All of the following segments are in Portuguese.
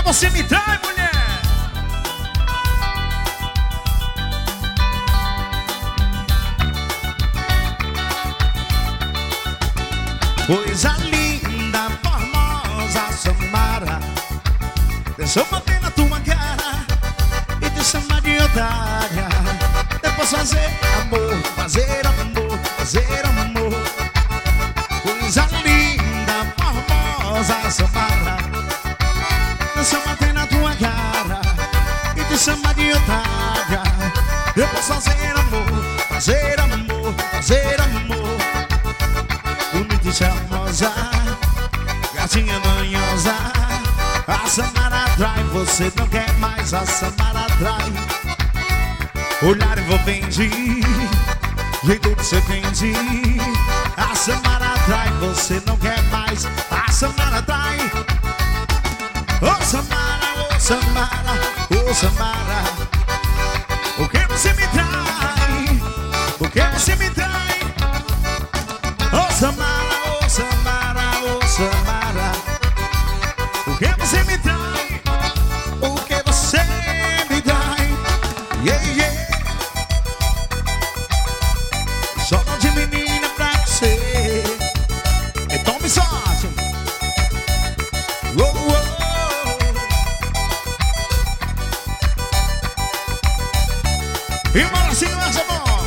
você me trai, mulher? Coisa linda, formosa, Samara. Deixa eu bater na tua cara e te chamar de otária. Depois fazer amor, fazer amor, fazer amor. Coisa linda, formosa, Samara. Deixa eu bater na tua cara e te chamar de otária. Depois fazer amor, fazer amor, fazer amor. Bonita e charmosa, gatinha manhosa. A Samara atrai, você não quer mais. A Samara atrai. Olhar envolvente, jeito de serpente. A Samara atrai, você não quer mais. A Samara atrai. Oh Samara, oh Samara, oh Samara. Por que você me trai? Por que você me trai? Oh Samara, oh Samara, oh Samara. Por que você me trai? Por que você me trai? Yeah, yeah. Só de menina pra você. Então me sorte. Oh, oh. E bora assim, mais amor.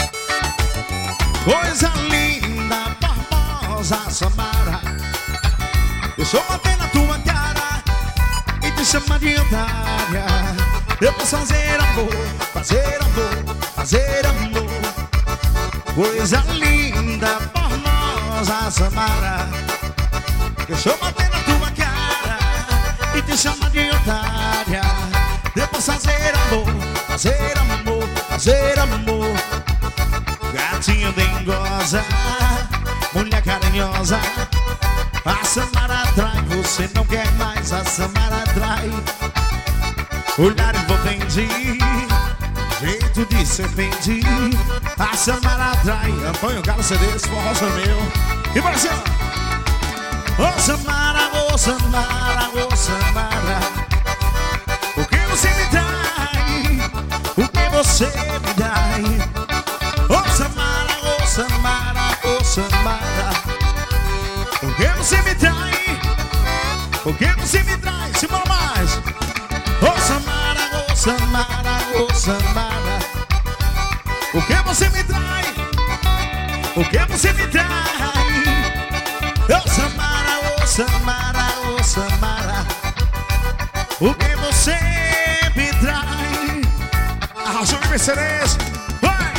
Coisa linda, formosa, Samara. Deixa eu bater na tua cara e te chamar de otária. Eu posso fazer amor, fazer amor, fazer amor. Coisa linda, formosa, Samara. Deixa eu bater na tua cara e te chamar de otária. Eu posso fazer amor, fazer amor, fazer amor. Gatinha dengosa, mulher carinhosa. A Samara atrai, você não quer mais. A Samara atrai. Olhar envolvente, jeito de serpente. A Samara atrai. Antônio Carlos CDs, forró meu. E Brasil. Oh Samara, oh Samara, oh Samara. Por que você me trai? Por que você me trai? Oh Samara, oh Samara, oh Samara. Por que você me trai? Por que você me trai? Se for mais. Oh Samara, oh Samara, oh Samara. Por que você me trai? Por que você me trai? Oh Samara, oh Samara, oh Samara. Por que você me trai? Arrasou de Mercedes. Vai!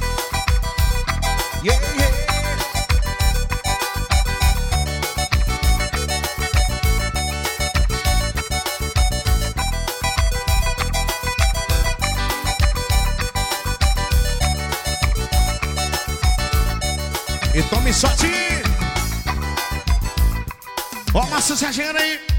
Yeah, yeah. E tome sorte. Ó, Márcio Sargento aí.